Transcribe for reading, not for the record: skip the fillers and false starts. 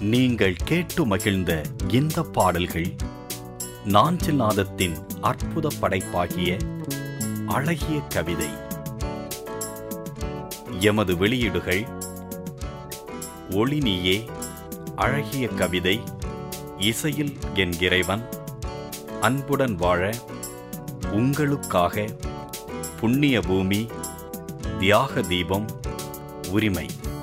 நீங்கள் கேட்டு மகிழ்ந்த இந்த பாடல்கள் நாஞ்சில் நாதத்தின் அற்புத படைப்பாகிய அழகிய கவிதை. எமது வெளியீடுகள்: ஒளி நீயே, அழகிய கவிதை, இசையில் என் இறைவன், அன்புடன் வாழ, உங்களுக்காக, புண்ணிய பூமி, தியாக தீபம், உரிமை.